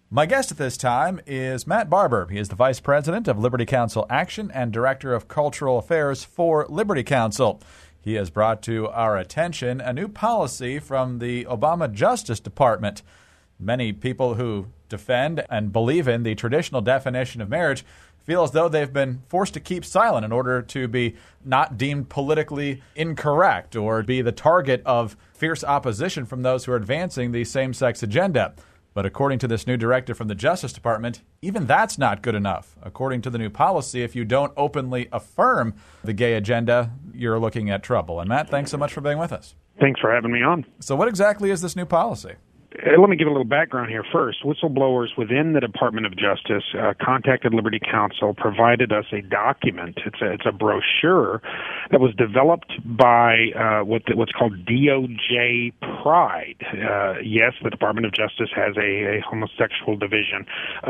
My guest at this time is Matt Barber. He is the Vice President of Liberty Counsel Action and Director of Cultural Affairs for Liberty Counsel. He has brought to our attention a new policy from the Obama Justice Department. Many people who defend and believe in the traditional definition of marriage feel as though they've been forced to keep silent in order to be not deemed politically incorrect or be the target of fierce opposition from those who are advancing the same-sex agenda. But according to this new directive from the Justice Department, even that's not good enough. According to the new policy, if you don't openly affirm the gay agenda, you're looking at trouble. And Matt, thanks so much for being with us. Thanks for having me on. So what exactly is this new policy? Let me give a little background here first. Whistleblowers within the Department of Justice contacted Liberty Counsel, provided us a document. It's a brochure that was developed by what's called DOJ Pride. Yes, the Department of Justice has a homosexual division,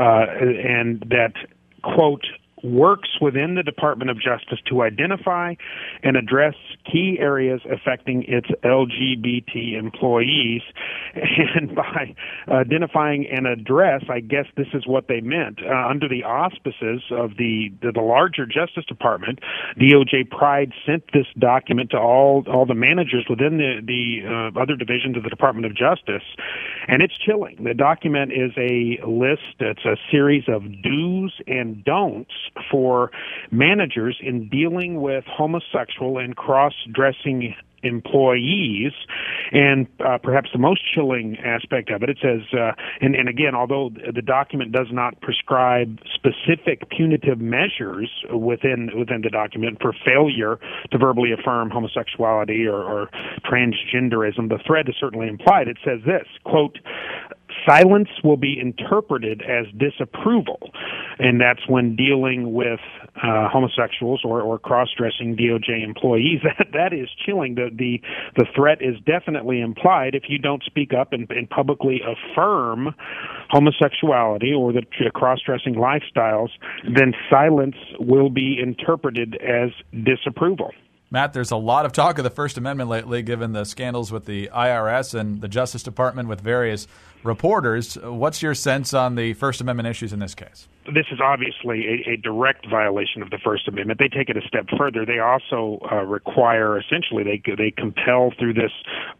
and that, quote, works within the Department of Justice to identify and address key areas affecting its LGBT employees. And by identifying and address, I guess this is what they meant. Under the auspices of the larger Justice Department, DOJ Pride sent this document to all the managers within the other divisions of the Department of Justice, and it's chilling. The document is a list. It's a series of do's and don'ts for managers in dealing with homosexual and cross-dressing employees. And perhaps the most chilling aspect of it, it says, and again, although the document does not prescribe specific punitive measures within the document for failure to verbally affirm homosexuality or transgenderism, the threat is certainly implied. It says this, quote, silence will be interpreted as disapproval, and that's when dealing with homosexuals or cross-dressing DOJ employees. That is chilling. The threat is definitely implied. If you don't speak up and publicly affirm homosexuality or the cross-dressing lifestyles, then silence will be interpreted as disapproval. Matt, there's a lot of talk of the First Amendment lately, given the scandals with the IRS and the Justice Department with various reporters. What's your sense on the First Amendment issues in this case? This is obviously a direct violation of the First Amendment. They take it a step further. They also require, essentially, they compel through this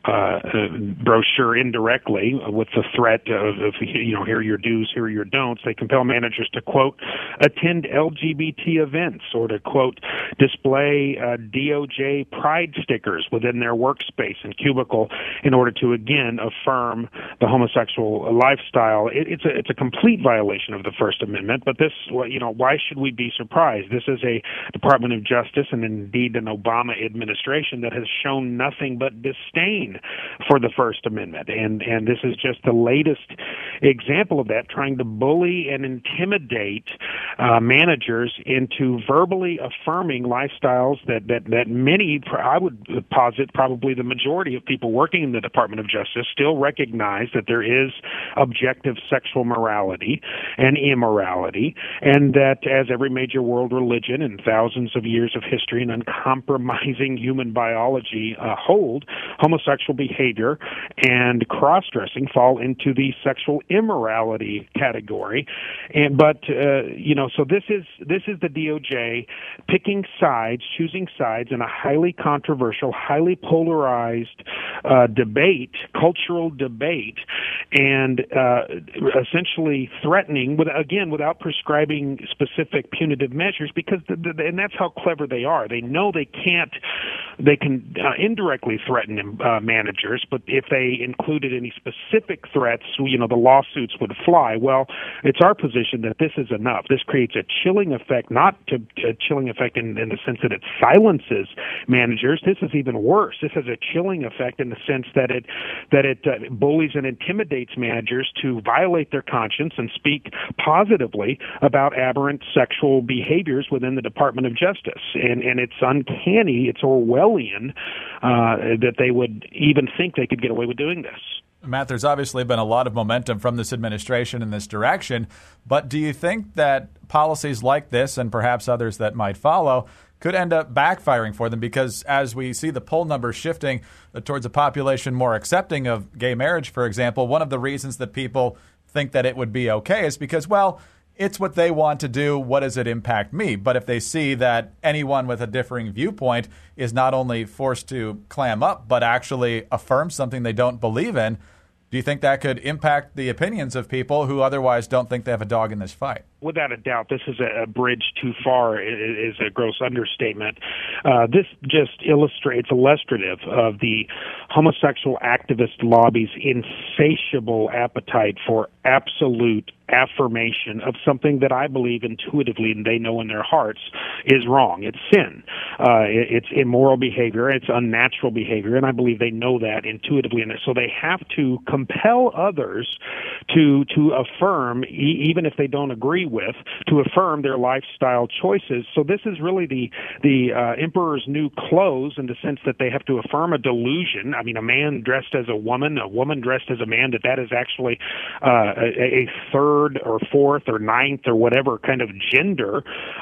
brochure indirectly with the threat of, here are your do's, here are your don'ts. They compel managers to, quote, attend LGBT events or to, quote, display DOJ Pride stickers within their workspace and cubicle in order to, again, affirm the homosexual lifestyle. It's a complete violation of the First Amendment. But this, why should we be surprised? This is a Department of Justice and indeed an Obama administration that has shown nothing but disdain for the First Amendment. And this is just the latest example of that, trying to bully and intimidate managers into verbally affirming lifestyles that many, I would posit probably the majority of people working in the Department of Justice still recognize that there is objective sexual morality and immorality, and that as every major world religion and thousands of years of history and uncompromising human biology hold, homosexual behavior and cross-dressing fall into the sexual immorality category. So this is the DOJ picking sides, choosing sides in a highly controversial, highly polarized debate, cultural debate, and essentially threatening, without prescribing specific punitive measures, because and that's how clever they are. They know they can indirectly threaten managers, but if they included any specific threats, the lawsuits would fly. Well, it's our position that this is enough. This creates a chilling effect, not a chilling effect in the sense that it silences managers. This is even worse. This has a chilling effect in the sense that it bullies and intimidates managers to violate their conscience and speak positively about aberrant sexual behaviors within the Department of Justice. And it's uncanny, it's Orwellian that they would even think they could get away with doing this. Matt, there's obviously been a lot of momentum from this administration in this direction, but do you think that policies like this and perhaps others that might follow could end up backfiring for them? Because as we see the poll numbers shifting towards a population more accepting of gay marriage, for example, one of the reasons that people think that it would be okay is because, well, it's what they want to do. What does it impact me? But if they see that anyone with a differing viewpoint is not only forced to clam up, but actually affirm something they don't believe in, do you think that could impact the opinions of people who otherwise don't think they have a dog in this fight? Without a doubt, this is a bridge too far is a gross understatement. This just illustrative of the homosexual activist lobby's insatiable appetite for absolute affirmation of something that I believe intuitively and they know in their hearts is wrong. It's sin. It's immoral behavior. It's unnatural behavior, and I believe they know that intuitively. And so they have to compel others to affirm, even if they don't agree with, to affirm their lifestyle choices. So this is really the emperor's new clothes in the sense that they have to affirm a delusion. I mean, a man dressed as a woman dressed as a man, that is actually a third or fourth or ninth or whatever kind of gender.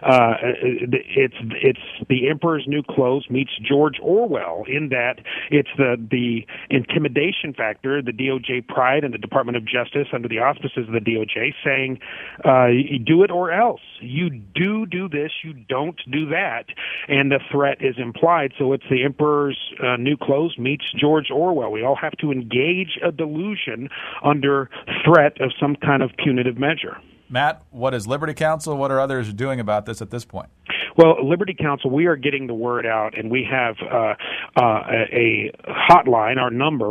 It's the emperor's new clothes meets George Orwell in that it's the intimidation factor, the DOJ pride and the Department of Justice under the auspices of the DOJ saying, you do it or else. You do this, you don't do that. And the threat is implied. So it's the emperor's new clothes meets George Orwell. We all have to engage a delusion under threat of some kind of punitive measure. Matt, what is Liberty Counsel? What are others doing about this at this point? Well, Liberty Counsel, we are getting the word out, and we have a hotline, our number,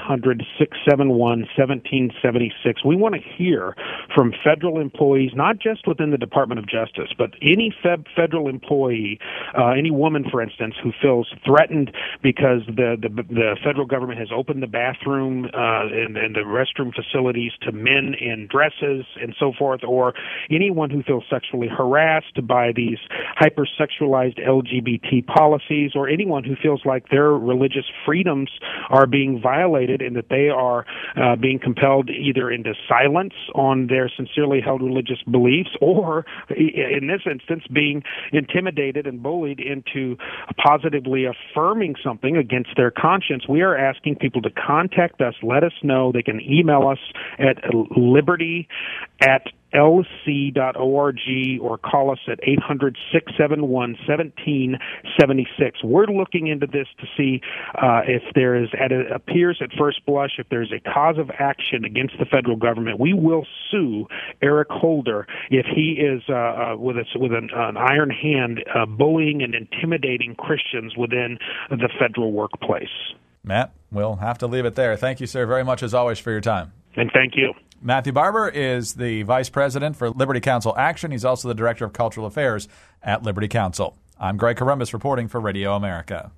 1-800-671-1776. We want to hear from federal employees, not just within the Department of Justice, but any federal employee, any woman, for instance, who feels threatened because the federal government has opened the bathroom and the restroom facilities to men in dresses and so forth, or anyone who feels sexually harassed by these hypersexualized LGBT policies, or anyone who feels like their religious freedoms are being violated and that they are being compelled either into silence on their sincerely held religious beliefs, or in this instance being intimidated and bullied into positively affirming something against their conscience. We are asking people to contact us, let us know. They can email us at liberty@lc.org or call us at 800-671-1776. We're looking into this to see if there is, it appears at first blush, if there's a cause of action against the federal government. We will sue Eric Holder if he is with an iron hand bullying and intimidating Christians within the federal workplace. Matt, we'll have to leave it there. Thank you, sir, very much as always for your time. And thank you. Matthew Barber is the Vice President for Liberty Counsel Action. He's also the Director of Cultural Affairs at Liberty Counsel. I'm Greg Corombos reporting for Radio America.